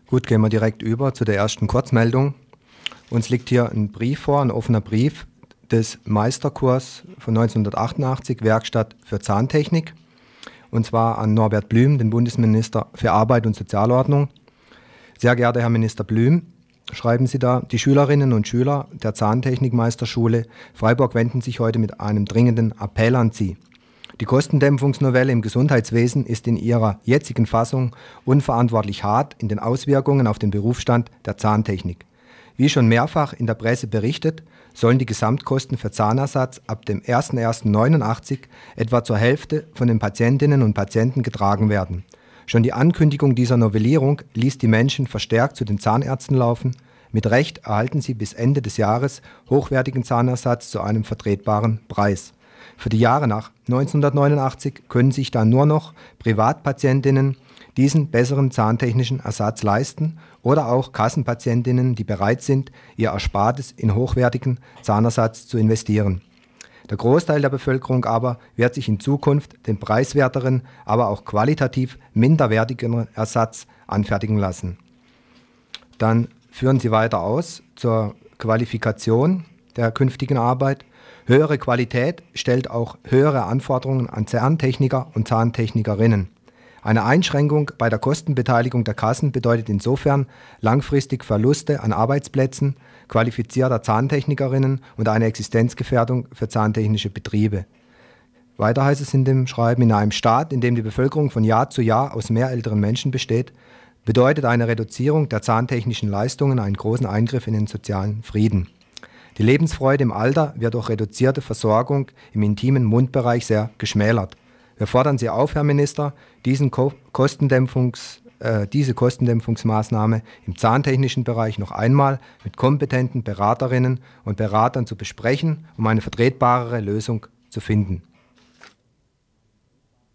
Gut, gehen wir direkt über zu der ersten Kurzmeldung. Uns liegt hier ein Brief vor, ein offener Brief des Meisterkurs von 1988, Werkstatt für Zahntechnik, und zwar an Norbert Blüm, den Bundesminister für Arbeit und Sozialordnung. Sehr geehrter Herr Minister Blüm, schreiben Sie da, die Schülerinnen und Schüler der Zahntechnikmeisterschule Freiburg wenden sich heute mit einem dringenden Appell an Sie. Die Kostendämpfungsnovelle im Gesundheitswesen ist in ihrer jetzigen Fassung unverantwortlich hart in den Auswirkungen auf den Berufsstand der Zahntechnik. Wie schon mehrfach in der Presse berichtet, sollen die Gesamtkosten für Zahnersatz ab dem 01.01.89 etwa zur Hälfte von den Patientinnen und Patienten getragen werden. Schon die Ankündigung dieser Novellierung ließ die Menschen verstärkt zu den Zahnärzten laufen. Mit Recht erhalten sie bis Ende des Jahres hochwertigen Zahnersatz zu einem vertretbaren Preis. Für die Jahre nach 1989 können sich dann nur noch Privatpatientinnen diesen besseren zahntechnischen Ersatz leisten oder auch Kassenpatientinnen, die bereit sind, ihr Erspartes in hochwertigen Zahnersatz zu investieren. Der Großteil der Bevölkerung aber wird sich in Zukunft den preiswerteren, aber auch qualitativ minderwertigeren Ersatz anfertigen lassen. Dann führen Sie weiter aus zur Qualifikation der künftigen Arbeit. Höhere Qualität stellt auch höhere Anforderungen an Zahntechniker und Zahntechnikerinnen. Eine Einschränkung bei der Kostenbeteiligung der Kassen bedeutet insofern langfristig Verluste an Arbeitsplätzen, qualifizierter Zahntechnikerinnen und eine Existenzgefährdung für zahntechnische Betriebe. Weiter heißt es in dem Schreiben, in einem Staat, in dem die Bevölkerung von Jahr zu Jahr aus mehr älteren Menschen besteht, bedeutet eine Reduzierung der zahntechnischen Leistungen einen großen Eingriff in den sozialen Frieden. Die Lebensfreude im Alter wird durch reduzierte Versorgung im intimen Mundbereich sehr geschmälert. Wir fordern Sie auf, Herr Minister, diese Kostendämpfungsmaßnahme im zahntechnischen Bereich noch einmal mit kompetenten Beraterinnen und Beratern zu besprechen, um eine vertretbarere Lösung zu finden.